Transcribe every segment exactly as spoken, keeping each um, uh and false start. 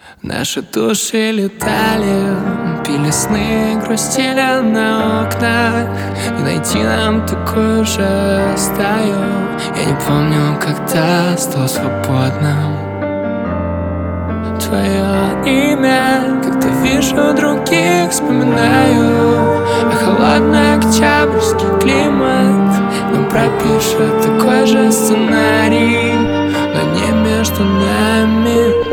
Наши души летали, пили сны, грустили на окнах. И найти нам такую же стаю. Я не помню, когда стал свободным. Твое имя, когда вижу других, вспоминаю. А холодный октябрьский климат нам пропишет такой же сценарий, но не между нами.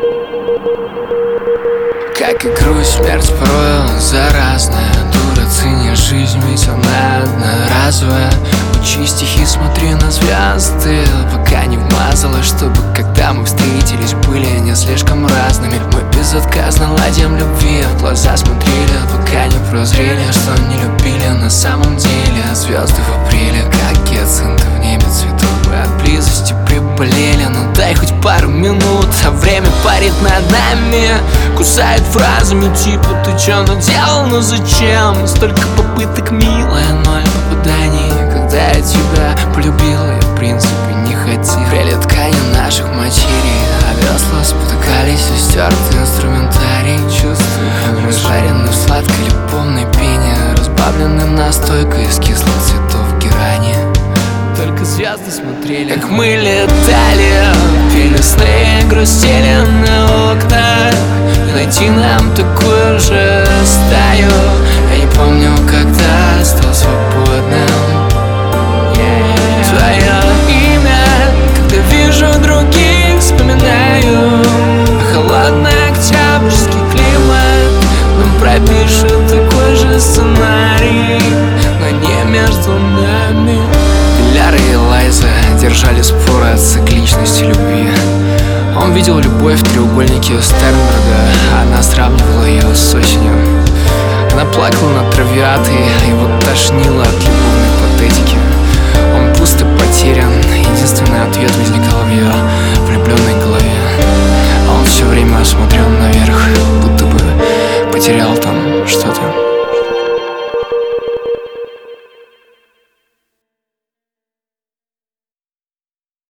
Как и грусть, смерть порой заразная. Дура, цени жизнь, ведь она одноразовая. Учи стихи, смотри на звезды, пока не вмазалась, чтобы когда мы встретились, были не слишком разными. Мы безотказно ладим любви, в глаза смотрели, пока не прозрели, что не любили на самом деле. Звезды в апреле, как гиацинты в небе цветут. Мы от близости приболели, ну дай хоть пару минут, а время парит над нами. Кусает фразами типа «ты чё наделал, ну зачем?» Столько попыток, милая, ноль попаданий. Когда я тебя полюбила, я в принципе не хотел. Прели ткани наших материй, а весла спотыкались и стертый инструментарий. Чувства разжарены в сладкой любовной пене, разбавлены настойкой из кислых цветов герани. Только звезды смотрели, как мы летали, пили сны, грустили на окнах. И найти нам такую же стаю. Я не помню, когда стал свободным. yeah. Твое имя, когда вижу других, вспоминаю. А холодный октябрьский климат нам пропишет такой же сценарий, но не между нами. Ляра и Лайза держали споры о цикличности любви. Он видел любовь в треугольнике у Стернберга, а она сравнивала ее с осенью. Она плакала на травиаты, его тошнило от любовной патетики. Он пуст и потерян, единственный ответ возникал в ее